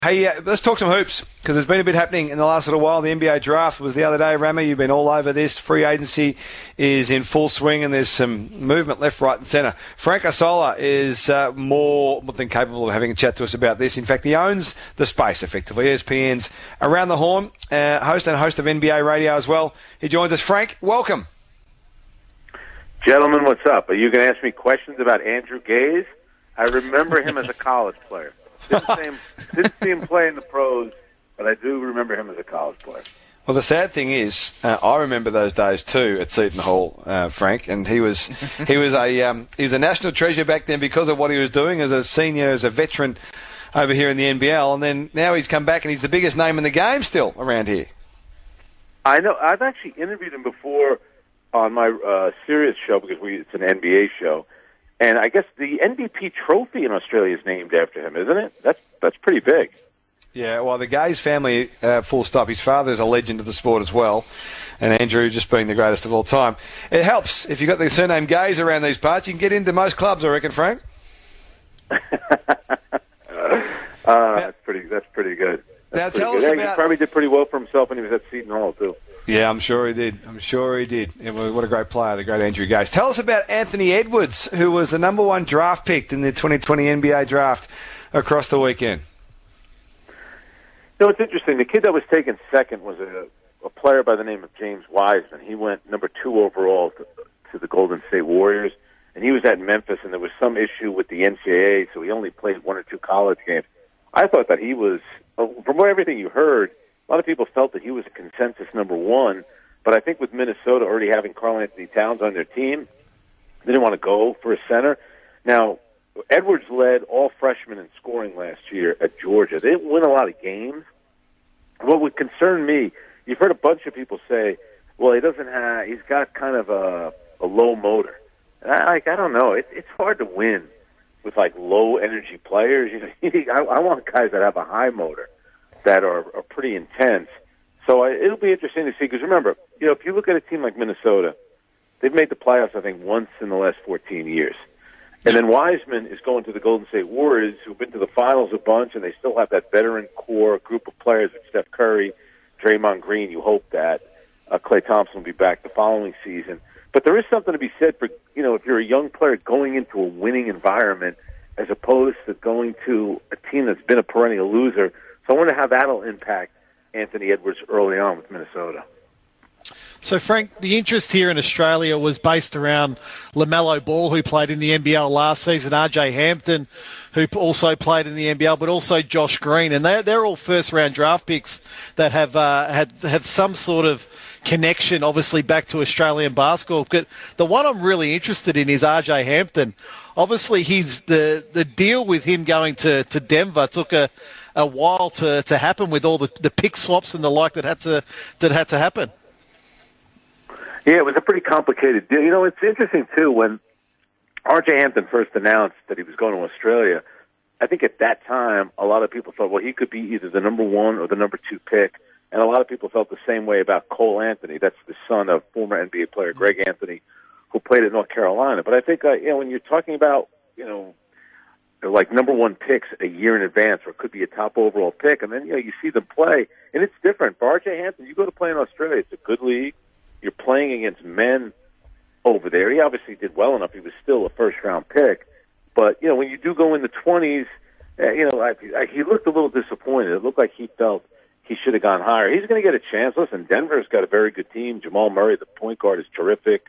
Hey, let's talk some hoops, because there's been a bit happening in the last little while. The NBA draft was the other day. Rama, you've been all over this. Free agency is in full swing, and there's some movement left, right and centre. Frank Isola is more than capable of having a chat to us about this. In fact, he owns the space, effectively. ESPN's Around the Horn, host of NBA Radio as well. He joins us. Frank, welcome. Gentlemen, what's up? Are you going to ask me questions about Andrew Gaze? I remember him as a college player. Didn't see him play in the pros, but I do remember him as a college player. Well, the sad thing is, I remember those days too at Seton Hall, Frank, and he was a national treasure back then because of what he was doing as a senior, as a veteran over here in the NBL, and then now he's come back and he's the biggest name in the game still around here. I know. I've actually interviewed him before on my Sirius show because it's an NBA show. And I guess the NBP trophy in Australia is named after him, isn't it? That's pretty big. Yeah, well, the Gaze family, full stop. His father's a legend of the sport as well, and Andrew just being the greatest of all time. It helps if you've got the surname Gaze around these parts. You can get into most clubs, I reckon, Frank. That's pretty good. Now tell us about... He probably did pretty well for himself when he was at Seton Hall, too. Yeah, I'm sure he did. What a great player, the great Andrew Gaze. Tell us about Anthony Edwards, who was the number one draft pick in the 2020 NBA draft across the weekend. No, it's interesting. The kid that was taken second was a player by the name of James Wiseman. He went number 2 overall to the Golden State Warriors, and he was at Memphis, and there was some issue with the NCAA, so he only played 1 or 2 college games. I thought that he was, from everything you heard, a lot of people felt that he was a consensus number 1, but I think with Minnesota already having Karl-Anthony Towns on their team, they didn't want to go for a center. Now, Edwards led all freshmen in scoring last year at Georgia. They didn't win a lot of games. What would concern me, you've heard a bunch of people say, well, he's got kind of a low motor. And I don't know. It's hard to win with, low-energy players. I want guys that have a high motor, that are pretty intense. So it'll be interesting to see, because remember, if you look at a team like Minnesota, they've made the playoffs, I think, once in the last 14 years. And then Wiseman is going to the Golden State Warriors, who've been to the finals a bunch, and they still have that veteran core group of players with Steph Curry, Draymond Green. You hope that Klay Thompson will be back the following season. But there is something to be said for, if you're a young player going into a winning environment as opposed to going to a team that's been a perennial loser. So I wonder how that'll impact Anthony Edwards early on with Minnesota. So, Frank, the interest here in Australia was based around LaMelo Ball, who played in the NBL last season, RJ Hampton, who also played in the NBL, but also Josh Green. And they're all first-round draft picks that have some sort of connection, obviously, back to Australian basketball. But the one I'm really interested in is RJ Hampton. Obviously, the deal with him going to Denver took a while to happen with all the pick swaps and the like that had to happen. Yeah, it was a pretty complicated deal. It's interesting, too, when R.J. Hampton first announced that he was going to Australia, I think at that time a lot of people thought, well, he could be either the number 1 or the number 2 pick, and a lot of people felt the same way about Cole Anthony. That's the son of former NBA player Greg Anthony, who played at North Carolina. But I think, when you're talking about, number 1 picks a year in advance, or it could be a top overall pick, and then, you see them play, and it's different. For R.J. Hampton, you go to play in Australia, it's a good league. You're playing against men over there. He obviously did well enough. He was still a first-round pick. But, when you do go in the 20s, he looked a little disappointed. It looked like he felt he should have gone higher. He's going to get a chance. Listen, Denver's got a very good team. Jamal Murray, the point guard, is terrific.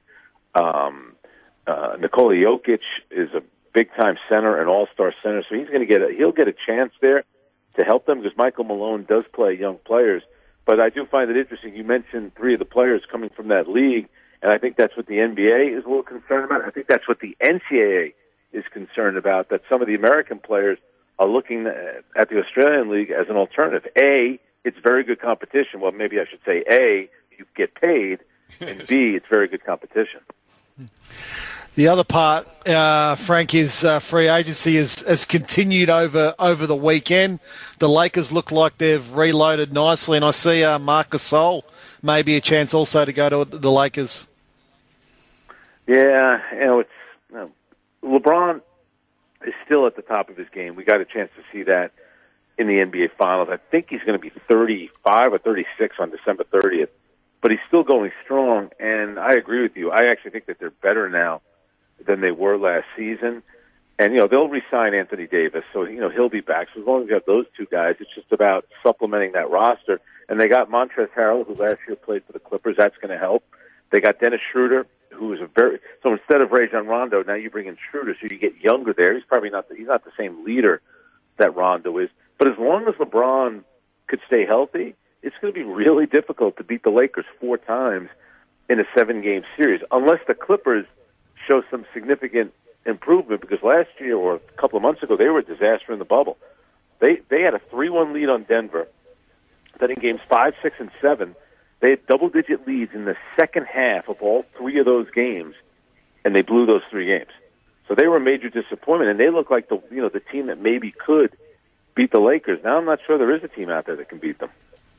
Nikola Jokic is a big-time center, an all-star center. So he'll get a chance there to help them, because Michael Malone does play young players. But I do find it interesting. You mentioned 3 of the players coming from that league, and I think that's what the NBA is a little concerned about. I think that's what the NCAA is concerned about, that some of the American players are looking at the Australian League as an alternative. A, it's very good competition. Well, maybe I should say A, you get paid, and B, it's very good competition. The other part, Frank, is free agency has continued over the weekend. The Lakers look like they've reloaded nicely, and I see Marc Gasol maybe a chance also to go to the Lakers. Yeah, LeBron is still at the top of his game. We got a chance to see that in the NBA Finals. I think he's going to be 35 or 36 on December 30th, but he's still going strong, and I agree with you. I actually think that they're better now than they were last season. And, they'll re-sign Anthony Davis, so, he'll be back. So as long as you have those two guys, it's just about supplementing that roster. And they got Montrezl Harrell, who last year played for the Clippers. That's going to help. They got Dennis Schroeder, who is so instead of Rajon Rondo, now you bring in Schroeder, so you get younger there. He's probably not the same leader that Rondo is. But as long as LeBron could stay healthy, it's going to be really difficult to beat the Lakers 4 times in a 7-game series, unless the Clippers show some significant improvement, because last year or a couple of months ago, they were a disaster in the bubble. They had a 3-1 lead on Denver. Then in games 5, 6, and 7, they had double-digit leads in the second half of all 3 of those games, and they blew those 3 games. So they were a major disappointment, and they look like the team that maybe could beat the Lakers. Now I'm not sure there is a team out there that can beat them.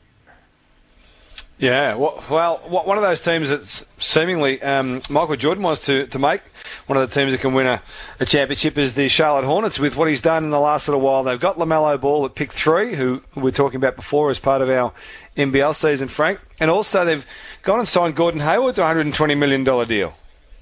Yeah, well, one of those teams that's seemingly Michael Jordan wants to make one of the teams that can win a championship is the Charlotte Hornets with what he's done in the last little while. They've got LaMelo Ball at pick 3, who we were talking about before as part of our NBL season, Frank. And also they've gone and signed Gordon Hayward to a $120 million deal.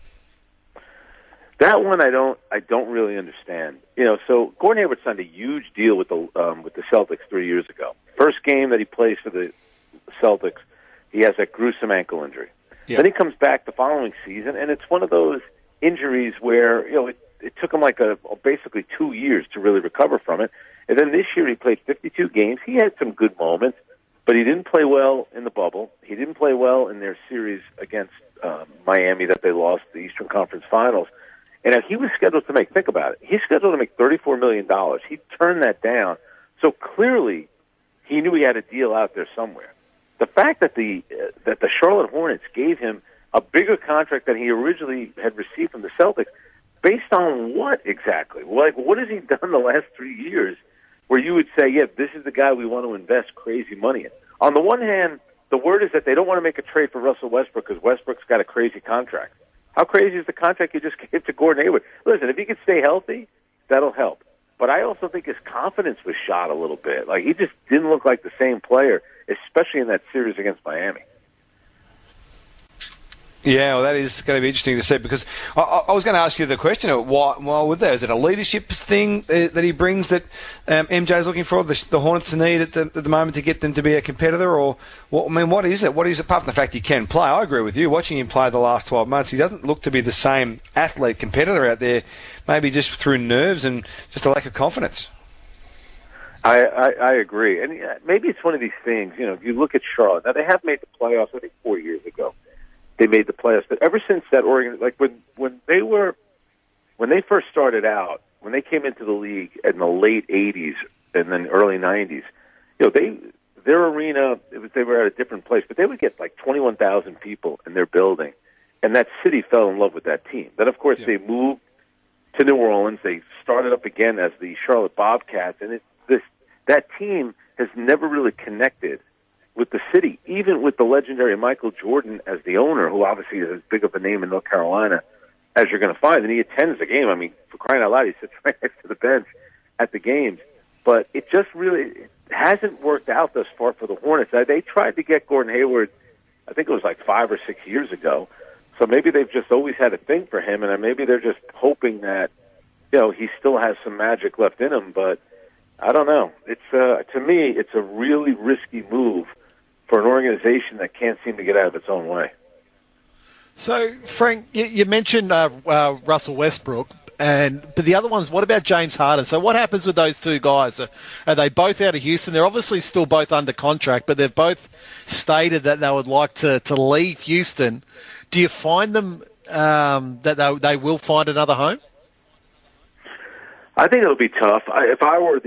That one I don't really understand. So Gordon Hayward signed a huge deal with the Celtics 3 years ago. First game that he plays for the Celtics, he has that gruesome ankle injury. Yeah. Then he comes back the following season, and it's one of those injuries where it took him basically 2 years to really recover from it. And then this year he played 52 games. He had some good moments, but he didn't play well in the bubble. He didn't play well in their series against Miami that they lost the Eastern Conference Finals. And he was scheduled to think about it, he's scheduled to make $34 million. He turned that down. So clearly he knew he had a deal out there somewhere. The fact that the Charlotte Hornets gave him a bigger contract than he originally had received from the Celtics, based on what exactly? What has he done the last 3 years where you would say, yeah, this is the guy we want to invest crazy money in? On the one hand, the word is that they don't want to make a trade for Russell Westbrook because Westbrook's got a crazy contract. How crazy is the contract you just gave to Gordon Hayward? Listen, if he can stay healthy, that'll help. But I also think his confidence was shot a little bit. He just didn't look like the same player, especially in that series against Miami. Yeah, well, that is going to be interesting to see, because I was going to ask you the question of why would there? Is it a leadership thing that he brings that MJ's looking for, the Hornets need at the moment to get them to be a competitor? Or, what is it? What is it, apart from the fact he can play? I agree with you. Watching him play the last 12 months, he doesn't look to be the same athlete competitor out there, maybe just through nerves and just a lack of confidence. I agree. And maybe it's one of these things, if you look at Charlotte, now they have made the playoffs, I think 4 years ago. They made the playoffs, but ever since that when they first started out, when they came into the league in the late '80s and then early '90s, their arena they were at a different place, but they would get 21,000 people in their building, and that city fell in love with that team. Then of course they moved to New Orleans. They started up again as the Charlotte Bobcats, and that team has never really connected with the city, even with the legendary Michael Jordan as the owner, who obviously is as big of a name in North Carolina as you're going to find. And he attends the game. I mean, for crying out loud, he sits right next to the bench at the games. But it just really hasn't worked out thus far for the Hornets. They tried to get Gordon Hayward, I think it was 5 or 6 years ago. So maybe they've just always had a thing for him, and maybe they're just hoping that, he still has some magic left in him. But I don't know. It's to me, it's a really risky move for an organization that can't seem to get out of its own way. So, Frank, you mentioned Russell Westbrook, but the other ones, what about James Harden? So what happens with those two guys? Are they both out of Houston? They're obviously still both under contract, but they've both stated that they would like to leave Houston. Do you find them that they will find another home? I think it'll be tough. If I were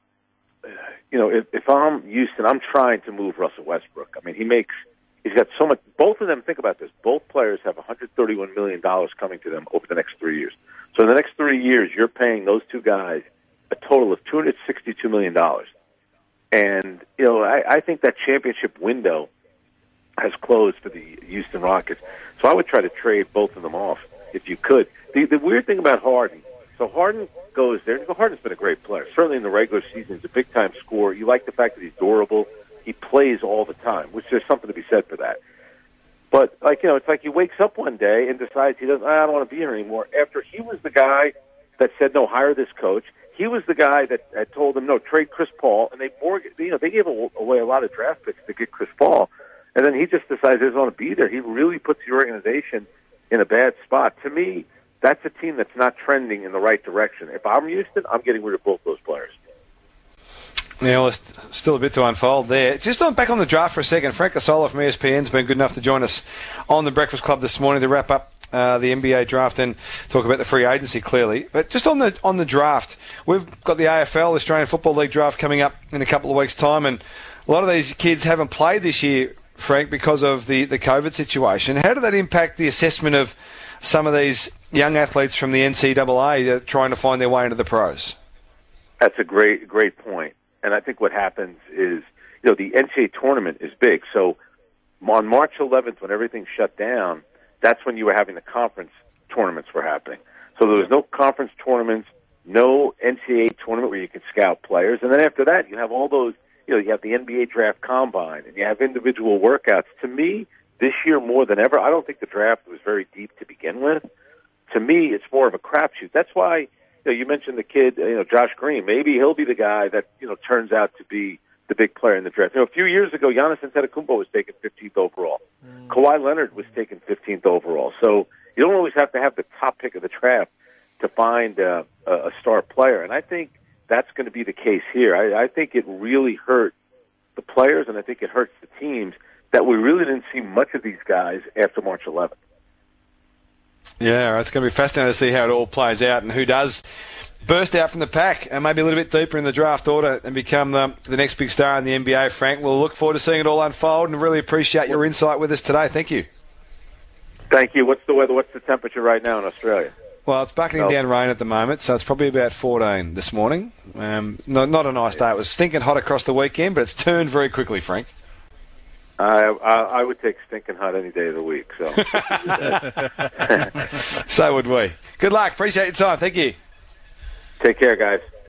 if I'm Houston, I'm trying to move Russell Westbrook. I mean, he's got so much. Both of them, think about this. Both players have $131 million coming to them over the next 3 years. So in the next 3 years, you're paying those two guys a total of $262 million. And, I think that championship window has closed for the Houston Rockets. So I would try to trade both of them off if you could. The weird thing about Harden So Harden goes there. Harden's been a great player. Certainly in the regular season, he's a big-time scorer. You like the fact that he's durable. He plays all the time, which there's something to be said for that. But, it's like he wakes up one day and decides I don't want to be here anymore. After he was the guy that said, no, hire this coach. He was the guy that had told him, no, trade Chris Paul. And they gave away a lot of draft picks to get Chris Paul. And then he just decides he doesn't want to be there. He really puts the organization in a bad spot. To me, that's a team that's not trending in the right direction. If I'm Houston, I'm getting rid of both those players. Yeah, well, still a bit to unfold there. Just back on the draft for a second. Frank Asola from ESPN has been good enough to join us on the Breakfast Club this morning to wrap up the NBA draft and talk about the free agency, clearly. But just on the draft, we've got the AFL, the Australian Football League draft, coming up in a couple of weeks' time, and a lot of these kids haven't played this year, Frank, because of the COVID situation. How did that impact the assessment of some of these young athletes from the NCAA trying to find their way into the pros? That's a great point. And I think what happens is, the NCAA tournament is big. So on March 11th, when everything shut down, that's when you were having the conference tournaments were happening. So there was no conference tournaments, no NCAA tournament where you could scout players. And then after that, you have all those, you have the NBA draft combine and you have individual workouts. To me, this year more than ever, I don't think the draft was very deep to begin with. To me, it's more of a crapshoot. That's why, you mentioned the kid, Josh Green. Maybe he'll be the guy that, turns out to be the big player in the draft. A few years ago, Giannis Antetokounmpo was taken 15th overall. Kawhi Leonard was taken 15th overall. So you don't always have to have the top pick of the draft to find a star player. And I think that's going to be the case here. I think it really hurt the players, and I think it hurts the teams that we really didn't see much of these guys after March 11th. Yeah, it's going to be fascinating to see how it all plays out and who does burst out from the pack and maybe a little bit deeper in the draft order and become the next big star in the NBA, Frank. We'll look forward to seeing it all unfold and really appreciate your insight with us today. Thank you. Thank you. What's the weather? What's the temperature right now in Australia? Well, it's bucketing down rain at the moment, so it's probably about 14 this morning. Not a nice day. It was stinking hot across the weekend, but it's turned very quickly, Frank. I would take stinking hot any day of the week. So, So would we. Good luck. Appreciate your time. Thank you. Take care, guys.